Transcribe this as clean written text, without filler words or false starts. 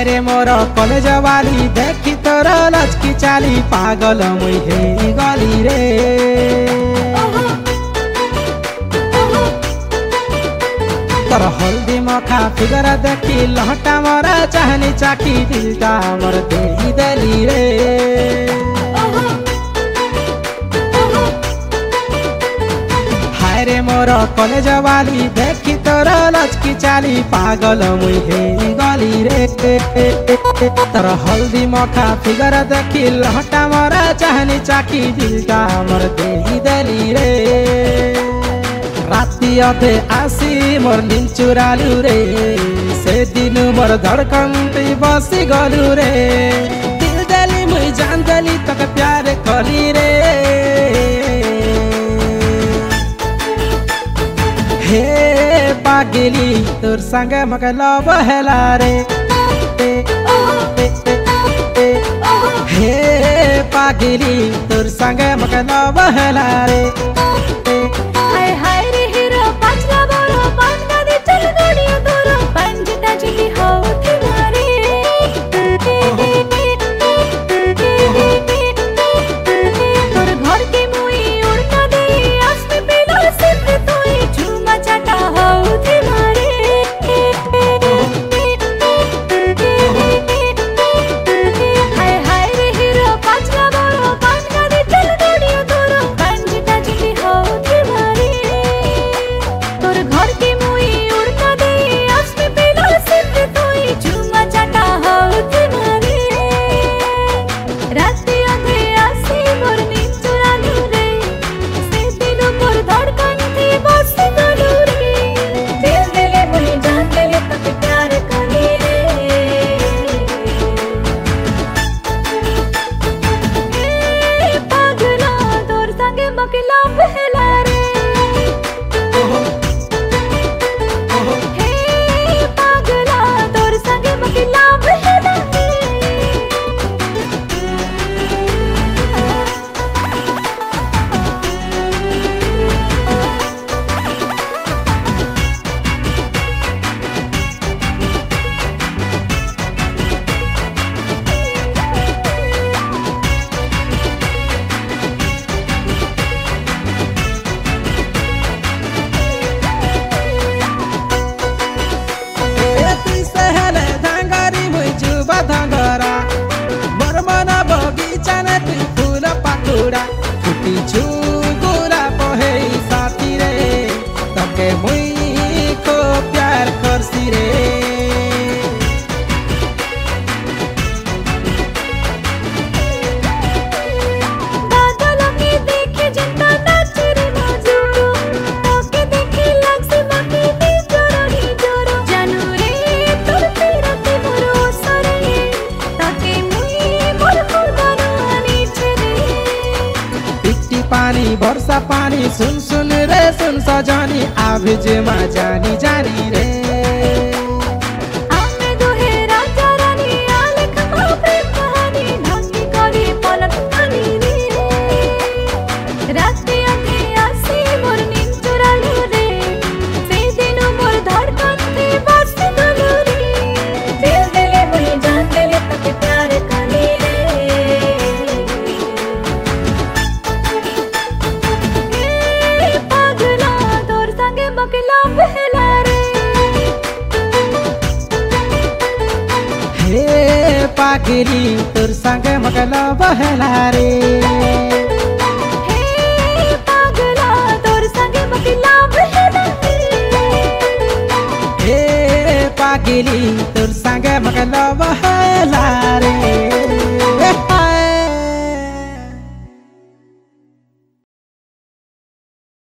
हाय रे मोर कॉलेज वाली देखी तोर लचकी चाली पागल मुई हे गली रे। तोर हल्दी मखा फिगर देखी लहटा मोर चाहनी चाकी दिलटा मोर दे देली रे। हाय रे मोर कॉलेज वाली देखी तोर लचकी चाली पागल मुई हे गली रे। तोर हल्दी मखा फिगर देखी लहटा मोर चाहनी चाकी दिलटा मोर दे देली रे। राती अधे आसी मोर नींद चुरालू रे, से दिन मोर धड़कन बसी गलू रे। दिल देली मुई जान देली तक प्यार कली रे। हे पागली तोर संगे मके लव हेला रे। हे पागली तोर संगे मके लव हेला रे। हाय हाय रे हीरो पाचला बोरो पांडा दे चल गोड़ियो तोरो पंजटा चिली होती मारे। तोर घर के मुई उड़का दे आसमे पेलो सिर तोई झूमा चाटा होती मारे। हाय हाय रे हीरो पाचला बोरो पांडा दे चल गोड़ियो तोरो पंजटा चिली होती मारे। तोर घर के मुई उड़का दे आसमे पेलो सिर तोई झूमा चाटा होती मारे। राती अंधे आसी मोर नींद चुरालू रे, से दिल मोर धड़कन थी बस गलू रे। दिल दिले मुझे जान दिले तक प्यार करी रे। ए पागला तोर संगे मकला पहला रे। हे पागला तोर संगे मकला पहला रे। तुई सहले धांगारी मुई जुबा धांगरा, मोर मन बगीचा ने तुई फूल पाकुड़ा। फुटी झुगुरा पहे साथी रे, तके मुई को प्यार करसी रे। बादल के देखे जिंदा नाच रे मजूरो, तोके देखे लागसे मके नी जोरो जानू रे। तोर तेरा ते मोरो सरे तके मुई मोर खुदानो अनीच रे। पिट्टी पानी वर्षा पानी सुन सुन रे सुन सजनी आभिज मा जानी जानी रे। आमे दुहे राजा रानी आलेख मा प्रेम कहानी ढंगी करी पलक खानी रे। राती अंधे आसी मोर नींद चुरालू रे, से दिन मोर धड़कन थी बस गलू रे। दिल दिले मुझे जान दिले तक प्यार करी रे। ए पागला तोर संगे मकला पहला रे। हे पागली तोर संगे मके लव हेला रे। हे पागला तोर संगे मकला पहला रे। हे पागली तोर संगे मके लव हेला